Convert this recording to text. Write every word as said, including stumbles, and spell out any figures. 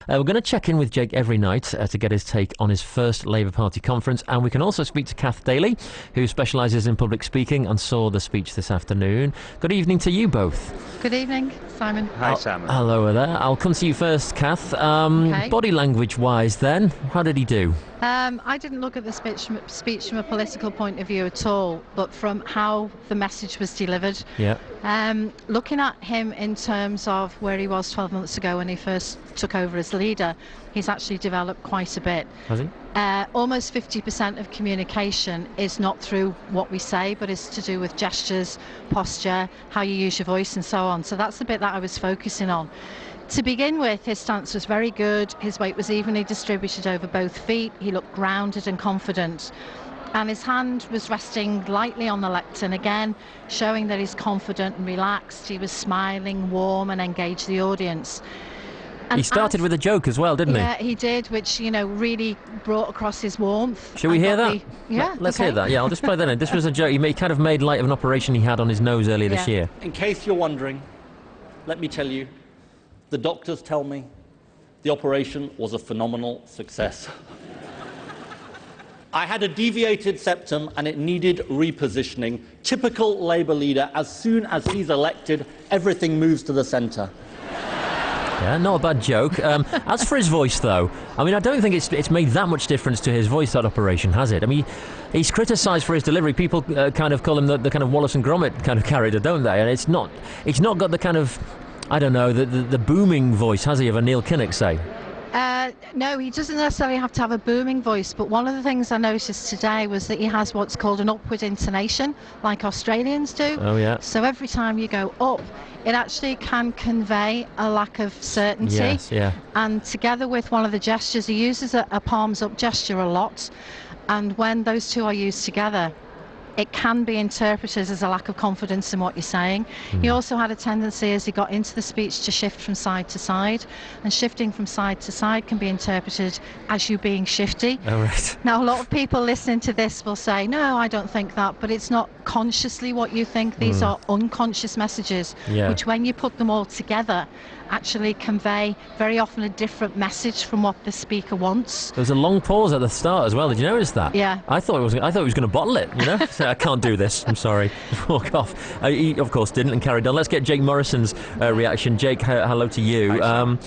Uh, we're going to check in with Jake every night uh, to get his take on his first Labour Party conference, and we can also speak to Kath Daly, who specialises in public speaking and saw the speech this afternoon. Good evening to you both. Good evening, Simon. Hi, I'll, Simon. Hello there. I'll come to you first, Kath. Um, Okay. Body language-wise then, how did he do? Um, I didn't look at the speech, speech from a political point of view at all, but from how the message was delivered. Yeah. Um, looking at him in terms of where he was twelve months ago when he first took over as leader, he's actually developed quite a bit. Has he? Uh, almost fifty percent of communication is not through what we say, but is to do with gestures, posture, how you use your voice and so on. So that's the bit that I was focusing on. To begin with, his stance was very good. His weight was evenly distributed over both feet. He looked grounded and confident. And his hand was resting lightly on the lectern, again, showing that he's confident and relaxed. He was smiling, warm, and engaged the audience. And He started as- with a joke as well, didn't Yeah, he did, which, you know, really brought across his warmth. he? Shall we and hear got that? the- yeah, Let- Let's okay. hear that. Yeah, I'll just play that in. This was a joke. He made, kind of made light of an operation he had on his nose earlier this Yeah. year. In case you're wondering, let me tell you, the doctors tell me the operation was a phenomenal success. I had a deviated septum and it needed repositioning. Typical Labour leader, as soon as he's elected, everything moves to the centre. Yeah, not a bad joke. Um, as for his voice, though, I mean, I don't think it's it's made that much difference to his voice, that operation, has it? I mean, he's criticised for his delivery. People uh, kind of call him the, the kind of Wallace and Gromit kind of character, don't they? And it's not, it's not got the kind of, I don't know, the, the, the booming voice, has he, of a Neil Kinnock, say? Uh, no, he doesn't necessarily have to have a booming voice, but one of the things I noticed today was that he has what's called an upward intonation, like Australians do. Oh, yeah. So every time you go up, it actually can convey a lack of certainty. Yes, yeah. And together with one of the gestures, he uses a, a palms up gesture a lot. And when those two are used together, it can be interpreted as a lack of confidence in what you're saying. Hmm. He also had a tendency as he got into the speech to shift from side to side, and shifting from side to side can be interpreted as you being shifty. Oh, right. Now, a lot of people listening to this will say, no, I don't think that, but it's not consciously what you think. These Mm. are unconscious messages, Yeah. which when you put them all together, actually convey very often a different message from what the speaker wants. There was a long pause at the start as well. Did you notice that? Yeah. I thought it was. I thought he was going to bottle it. You know, so I can't do this. I'm sorry. Walk off. Uh, he, of course, didn't and carried on. Let's get Jake Morrison's uh, reaction. Jake, h- hello to you. Hi, Sam. Um,